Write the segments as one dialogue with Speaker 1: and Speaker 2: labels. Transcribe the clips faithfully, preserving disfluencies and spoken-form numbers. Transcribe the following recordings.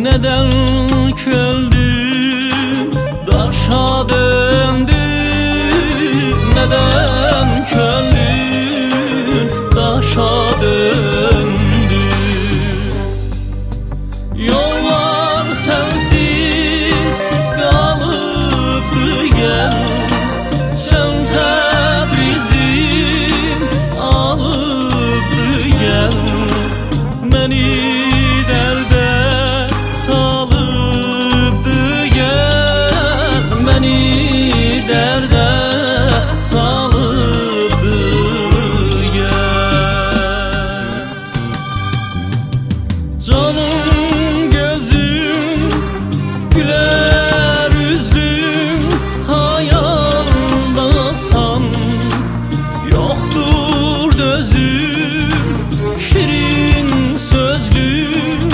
Speaker 1: Neden köldüm, daşa döndüm? Neden köldüm, daşa döndüm? Yollar sensiz kalıptı gel, sen Təbrizim alıptı gel. Məni dərdə salıptı gel, məni dərdə salıptı gel. Canım gözüm, güler üzlüm, hayaldasan, yoktur dözüm, şirin sözlüm,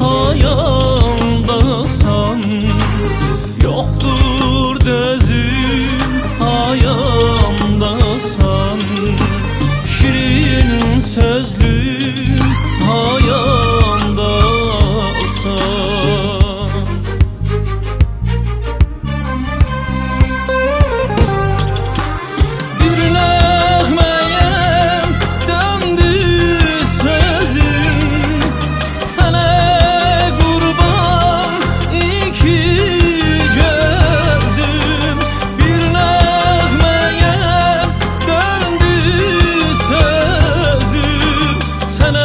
Speaker 1: hayaldasan, yoktur dözüm, hayaldasan, şirin sözlüm, hayaldasan. Bir nəğməyə döndü sözüm, sənə qurban iki gözüm. Bir nəğməyə döndü sözüm, sənə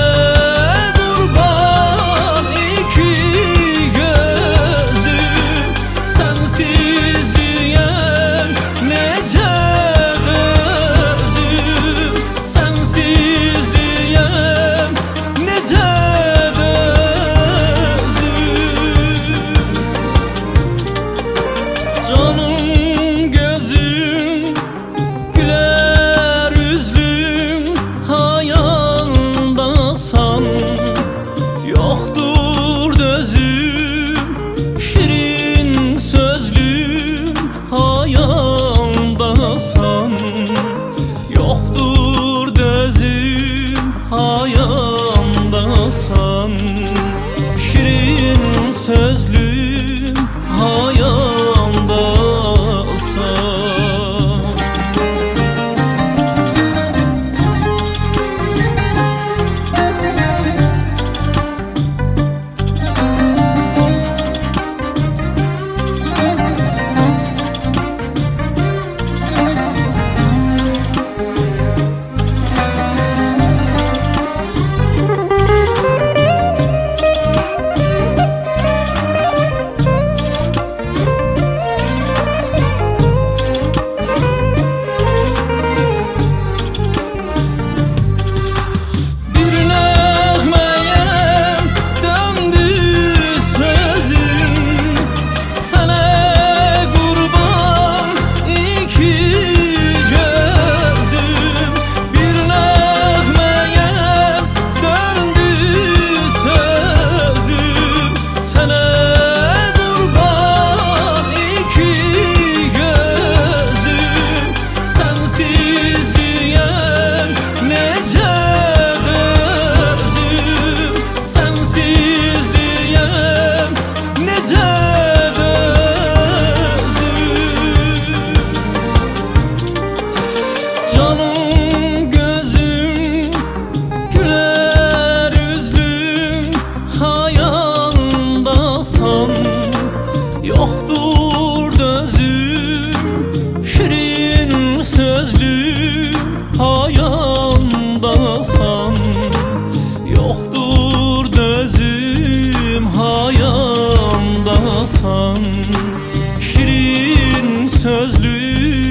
Speaker 1: qurban iki gözüm. Sensizliyəm necə dözüm, sensizliyəm necə dözüm. Canım gözüm, güler üzlüm, hayaldasan, yoktur dözüm, şirin sözlüm, hayaldasan, yoktur dözüm, hayaldasan, şirin sözlüm, hayaldasan. Bir nəğməyə döndü sözüm, sənə qurban iki gözüm. Bir nəğməyə döndü sözüm, sənə qurban iki gözüm. Sensizliyəm necə dözüm, sensizliyəm necə dözüm. Canım gözüm, güler üzlüm, hayaldasan, yoktur dözüm, şirin sözlüm, hayaldasan, yoktur dözüm, hayaldasan, şirin sözlüm,